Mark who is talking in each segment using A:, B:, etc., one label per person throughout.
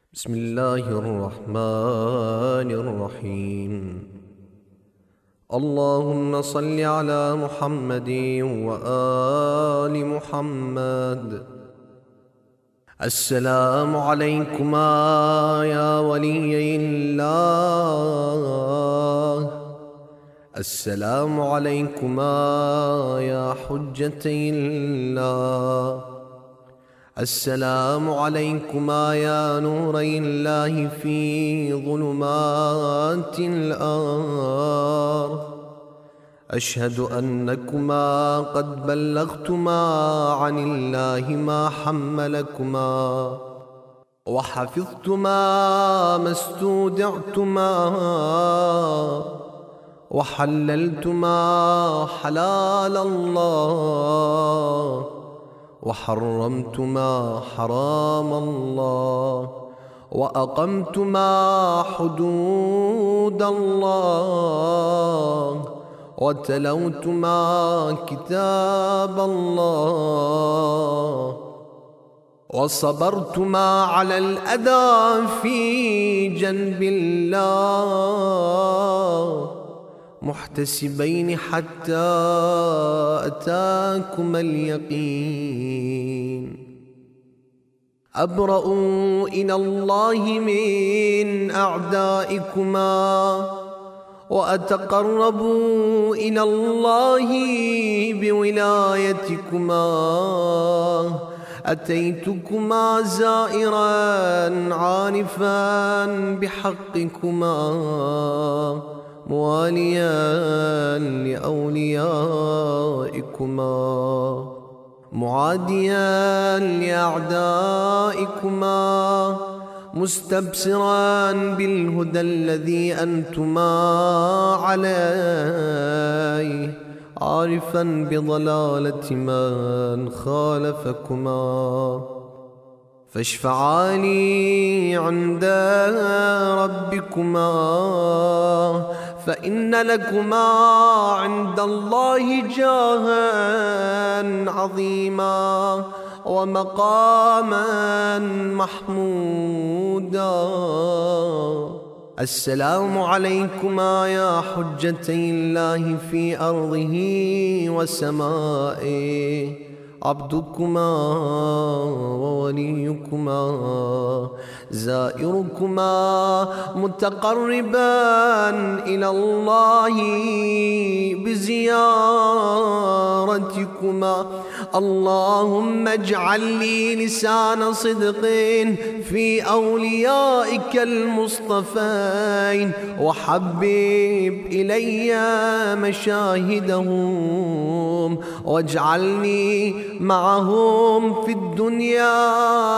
A: بسم الله الرحمن الرحيم. اللهم صل على محمد وآل محمد. السلام عليكما يا ولي الله، السلام عليكما يا حجتي الله، السلام عليكما يا نوري الله في ظلمات الأرض. أشهد أنكما قد بلغتما عن الله ما حملكما، وحفظتما ما استودعتما، وحللتما حلال الله، وحرمتما حرام الله، وأقمتما حدود الله، وتلوتما كتاب الله، وصبرتما على الأذى في جنب الله، محتسبين حتى أتاكما اليقين. أبرأ إلى الله من أعدائكما، وأتقرب إلى الله بولايتكما. أتيتكما زائرا عارفا بحقكما، مواليا لأوليائكما، معاديا لأعدائكما، مستبصرا بالهدى الذي أنتما عليه، عارفا بضلالة من خالفكما. فاشفعا لي عند ربكما، فإن لكما عند الله جاها عظيما ومقاما محمودا. السلام عليكما يا حجتي الله في أرضه وسمائه، عبدكما ووليكما، زائركما متقربا إلى الله بزيارتكما. اللهم اجعل لي لسان صدق في أوليائك المصطفين، وحبب إلي مشاهدهم، واجعلني معهم في الدنيا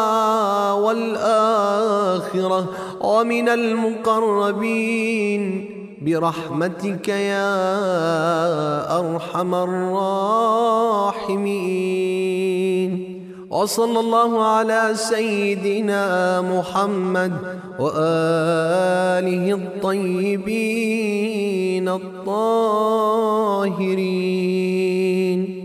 A: والآخرة ومن المقربين برحمتك يا أرحم الراحمين. وصلى الله على سيدنا محمد وآله الطيبين الطاهرين.